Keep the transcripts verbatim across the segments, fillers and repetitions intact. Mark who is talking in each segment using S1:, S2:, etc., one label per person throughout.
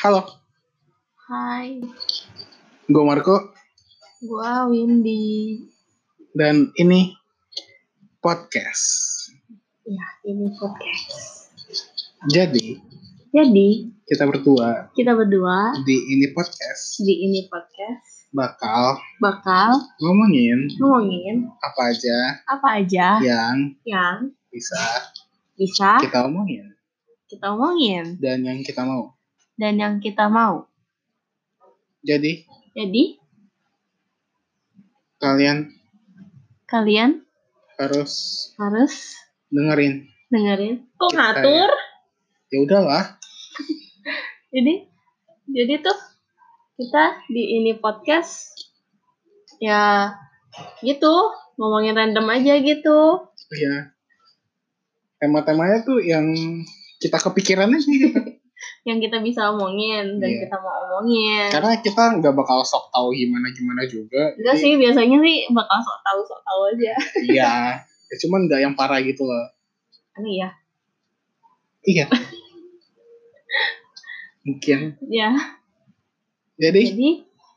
S1: Halo,
S2: Hai,
S1: gue Marco
S2: gua Windy.
S1: dan ini podcast.
S2: Ya, ini podcast.
S1: Jadi
S2: Jadi,
S1: kita berdua
S2: kita berdua
S1: di ini podcast
S2: di ini podcast
S1: bakal
S2: bakal
S1: ngomongin
S2: ngomongin
S1: apa aja
S2: apa aja
S1: yang
S2: yang
S1: bisa
S2: bisa
S1: kita omongin
S2: kita omongin
S1: dan yang kita mau.
S2: dan yang kita mau.
S1: Jadi
S2: Jadi,
S1: kalian
S2: kalian
S1: harus
S2: harus
S1: dengerin.
S2: dengerin. Kok
S1: Kita
S2: ngatur?
S1: Ya udahlah.
S2: Jadi, jadi tuh kita di ini podcast ya gitu, ngomongin random aja gitu.
S1: Ya, tema-temanya tuh yang kita kepikiran aja gitu.
S2: Yang kita bisa omongin dan
S1: Iya.
S2: kita mau omongin.
S1: Karena kita nggak bakal sok tahu gimana-gimana juga.
S2: Enggak sih, biasanya sih bakal sok tahu sok tahu aja.
S1: Iya, ya cuman nggak yang parah gitu loh.
S2: Ini ya.
S1: Iya. Mungkin.
S2: Ya.
S1: Jadi,
S2: Jadi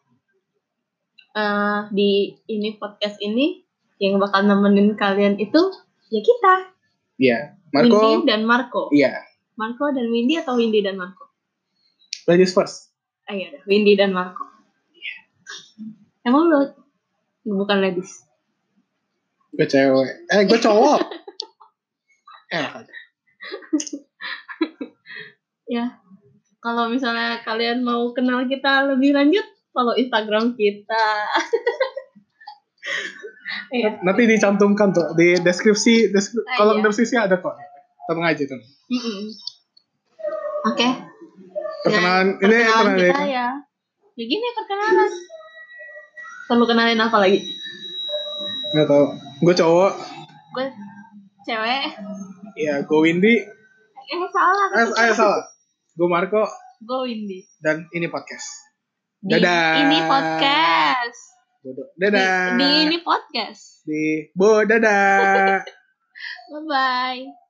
S2: uh, di ini podcast ini yang bakal nemenin kalian itu ya kita.
S1: Iya. Marco.
S2: Windy dan Marco.
S1: Iya.
S2: Marco dan Windy atau Windy dan Marco?
S1: Ladies first.
S2: Ah iya dah, Windy dan Marco.
S1: Iya.
S2: Emang lu bukan ladies?
S1: Gue cewek. Eh, gue cowok. eh,
S2: Ya. Kalau misalnya kalian mau kenal kita lebih lanjut, follow Instagram kita.
S1: ya. Nanti dicantumkan tuh di deskripsi, deskripsi
S2: ah,
S1: kolom
S2: iya.
S1: deskripsi ada kok. Tenang aja tuh.
S2: Oke. Okay.
S1: Perkenalan,
S2: ya,
S1: ini
S2: perkenalan
S1: perkenalan
S2: kita ya. Ya gini perkenalan. Perlu kenalin apa lagi?
S1: Nggak tahu. Gue cowok.
S2: Gue cewek.
S1: Iya, gue Windy.
S2: Eh salah.
S1: Eh, eh salah. Gue Marco.
S2: Gue Windy.
S1: Dan ini podcast.
S2: Di
S1: Dadah.
S2: Ini podcast.
S1: Bodoh. Dadah.
S2: Di, di ini podcast.
S1: Di Bo dadah.
S2: Bye bye.